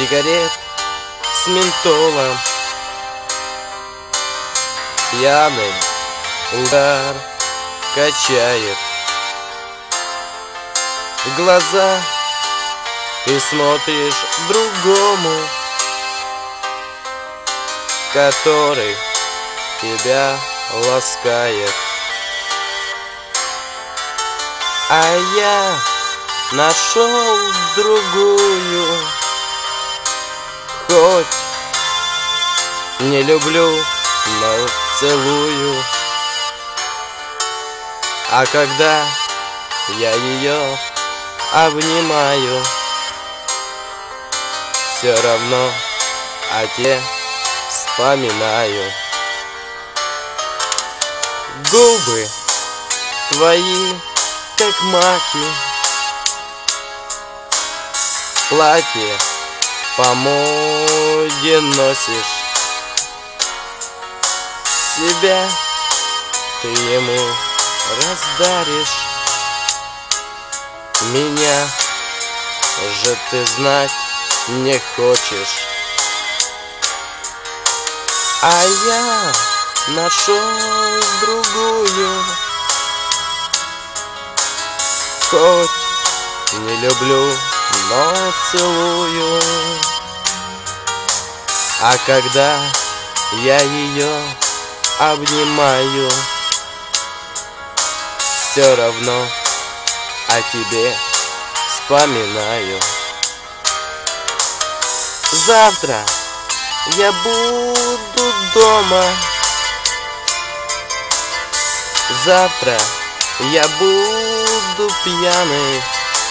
сигарет с ментолом. Пьяный угар качает в глаза. Ты смотришь другому, который тебя ласкает. А я нашел другую, хоть не люблю, но целую. А когда я ее обнимаю, все равно о тебе вспоминаю. Губы твои, как маки, платье по моде носишь. Себя ты ему раздаришь. Меня же ты знать не хочешь. А я нашел другую, хоть не люблю, но целую. А когда я ее обнимаю, все равно о тебе вспоминаю. Завтра я буду дома. Завтра я буду пьяный,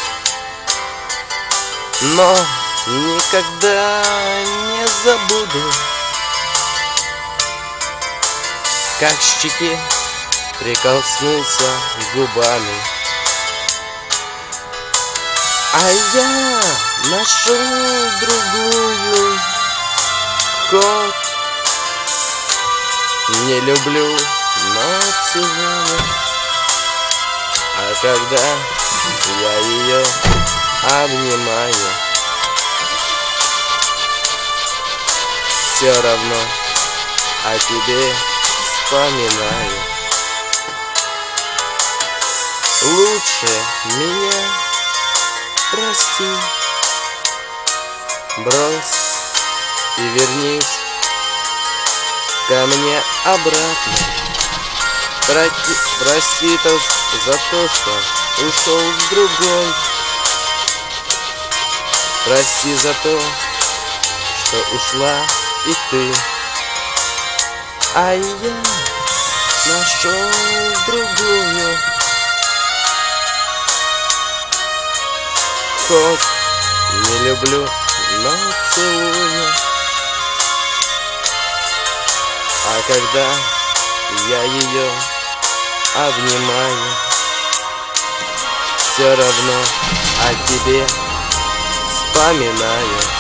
но никогда не забуду, как к щеке прикоснулся губами. А я нашел другую, хоть не люблю, но целую. А когда я ее обнимаю, все равно о тебе вспоминаю. Лучше меня прости, брось и вернись ко мне обратно. Прости за то, что ушел с другой. Прости за то, что ушла и ты. А я нашел другую, хоть не люблю, но целую. А когда я ее обнимаю, все равно о тебе вспоминаю.